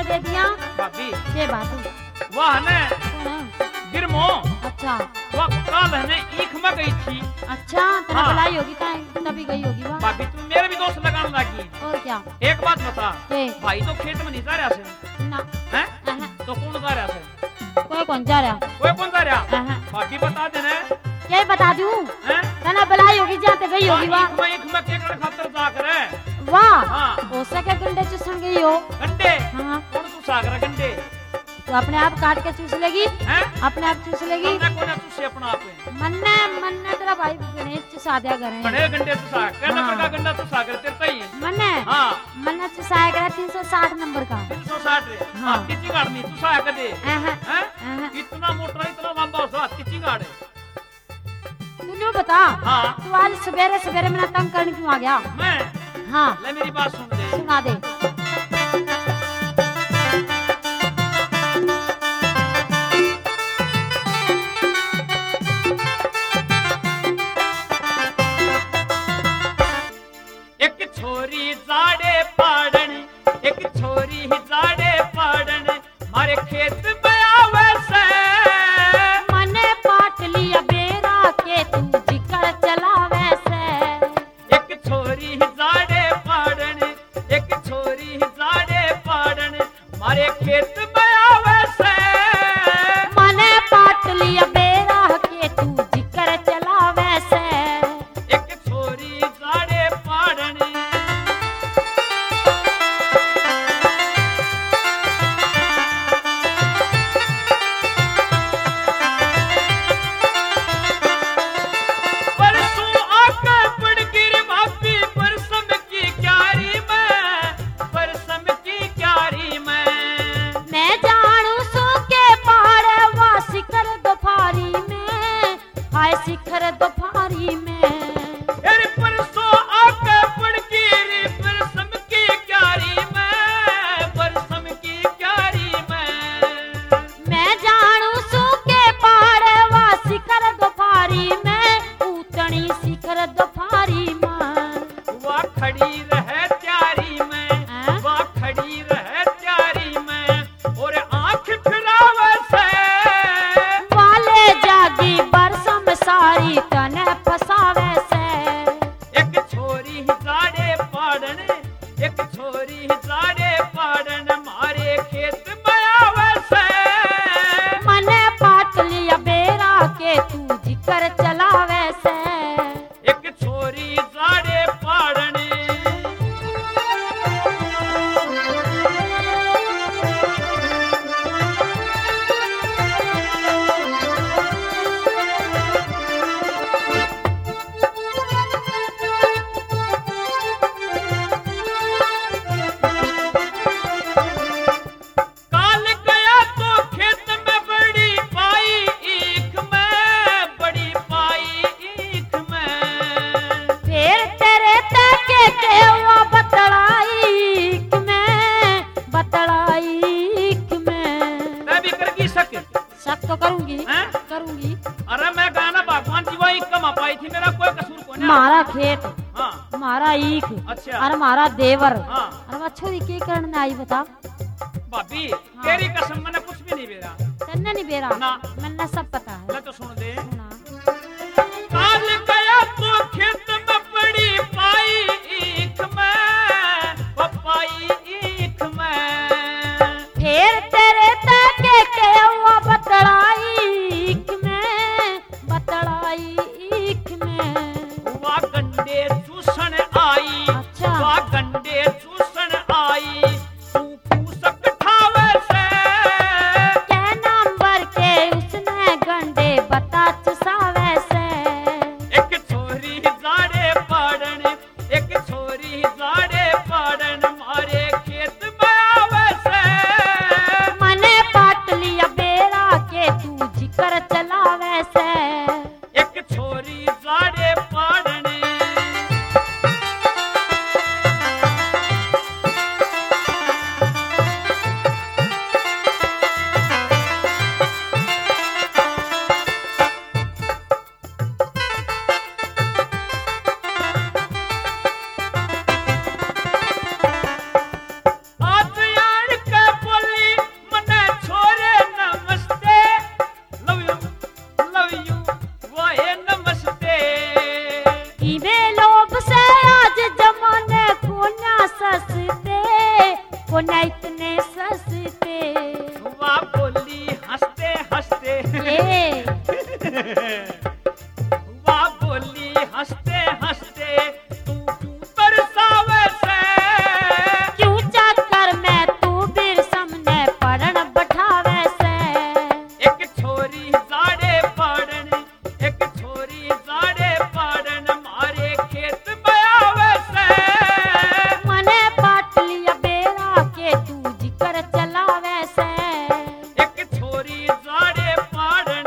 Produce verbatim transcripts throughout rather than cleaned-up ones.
दे दिया भाभी ये बात वह ने गिरमो अच्छा वह कल ने ईख में गई थी। अच्छा तेरा हाँ। भलाई होगी तभी गई होगी वह। भाभी तुम मेरे भी दोस्त लगाने लगी। और क्या एक बात बता ये भाई तो खेत में नहीं जा रहा से ना हैं अहं, तो कौन जा रहा से कोई कौन जा रहा कोई कौन जा रहा अहं, भाभी बता देना ये बता दूं हैं तेरा भलाई होगी जाते गई होगी वह। ईख में ईख में केकड़ खातर जा करे वाह हां हो सके गंडे चूसन गई हो। गंडे हाँ कौन तू सागर गंडे तो अपने आप काट के चूस लेगी हैं अपने आप चूस लेगी। कौन कौन तू से अपना आप है मन्ने मन्ने तेरा भाई गणेश चुसा दिया करे बड़े गंडे तू सा कहना हाँ। पड़ेगा गंडा तू सागर तेरे ही मन्ने हां मन्ने चुसाया करे तीन सौ साठ नंबर का। तीन सौ साठ रे हाँ। हां किची गाड़नी तू सा कदे अहं, हैं अहं। इतना मोटा इतना लंबा सा किची गाड़े तूने बता हां तू आज सवेरे सवेरे मेरा तंग करने क्यों आ गया। मैं हाँ ले मेरी बात सुन ले सुना दे। एक छोरी जाड़े पाड़न एक छोरी जाड़े पाड़न मारे खेत में आवे से मने पाट लिया बेरा के तू जिकर चलावे से। एक छोरी जाड़े पाड़न एक छोरी जाड़े पाड़न मारे खेत में आवे से मने पाट लिया बेरा के तू जिकर चलावे से। एक छोरी जाड़े पाड़न परसों आकर पड़ गिर भाभी परसम की क्यारी में परसम की क्यारी में मैं जानू सो के पहाड़ वा शिखर दोफारी में हाय शिखर दोफारी में। अरे परसों आकर पड़ गिर परसम की क्यारी में परसम की क्यारी में मैं जानू सो के पहाड़ वा शिखर दोफारी में ऊतनी शिखर दोफारी में। वह खड़ी रहे त्यारी में हाँ? वह खड़ी रहे त्यारी में और आंख फिरावे से वाले जागी बरसम सारी तने फसावे से। एक छोरी जाड़े पाड़न एक छोरी जाड़े पाड़न मारे खेत में आवे से मने पाट लिया बेरा के तू जिकर चलावे से। एक छोरी जाड़े पाड़न काल गया तो खेत में बड़ी पाई ईख में बड़ी पाई ईख में फिर तेरे तके के वो बतलाई में बतलाई में। मैं भी करगी सक शक तो करूंगी हैं करूंगी। अरे मैं गाना भगवान जी वही कमा पाई थी मेरा कोई कसूर को नहीं मारा खेत हाँ मारा ईख अच्छा और मारा देवर हाँ और वो छोरी के करने आई बता। भाभी तेरी कसम मैंने कुछ भी नहीं बेरा तन्ने नहीं बेरा ना मैंने सब पता है। मैं तो सुन दे सुना। काल गया तो खेत में बड़ी पाई ईख में वो पाई ईख में फिर तेरे तके के वो बतलाई में बतलाई में। वह गंडे चूसन आई अच्छा। वह गंडे चूसन आई तू पूसक ठावे से क्या नंबर के उसने गंडे बता है इतने सस्ते। वाह बोली हंसते हंसते ये वाह बोली हंसते हंसते तू क्यों तरसावे से। क्यों चक्कर में तू बीर सामने पढ़न बैठावे से। एक छोरी जाड़े पाड़न एक छोरी जाड़े पाड़न मारे खेत में आवे से। मने पाट लिया बेरा के तू जिक्र चलावे से। एक छोरी जाड़े पाड़न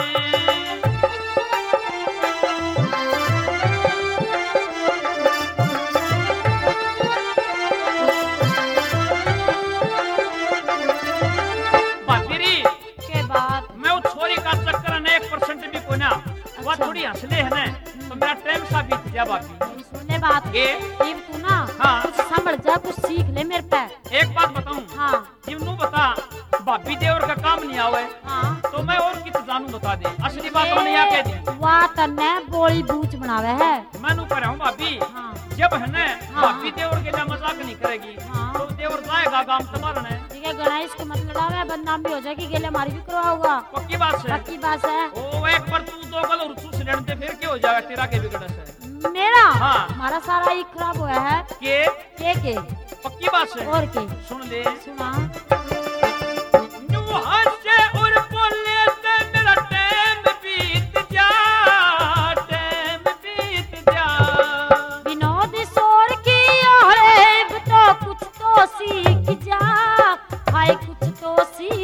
बातिरी के बाद मैं वो छोरी का चक्कर न एक परसेंट भी को ना वह अच्छा। थोड़ी हंसले है ना तो मेरा टाइम सा बीत गया बाकी। मेरी सुनने बात ये ये तू ना हाँ। कुछ समझ जा कुछ सीख ले मेरे पे। एक बात बताऊं हाँ जिम नू बता भाभी देवर का काम नहीं आवे हाँ तो मैं और कित जानू बता दे असली बात मैंने यहाँ कह दी। वाह तन्ने बोली बूझ बनावे है। मैं ऊपर हूँ भाभी हाँ जब है ना हाँ। भाभी देवर के लिए मजाक नहीं करेगी हाँ। तो देवर जाएगा काम तुम्हारा ने। ठीक है गणेश के मतलब लड़ावे बदनाम भी हो जाएगी गेले हमारी भी करवाऊंगा। पक्की बात से पक्की बात है। ओ एक बार तू दो गल और तू से लड़ते फिर क्या हो जाएगा तेरा के बिगड़ से। मेरा हाँ। हमारा सारा ही खराब हुआ है। के के के पक्की बात से और के सुन ले सुना। न्यू हंसे और बोले ते मेरा टाइम बीत जा टाइम बीत जा। विनोद शोर की और तो कुछ तो सीख जा। हाय कुछ तो सीख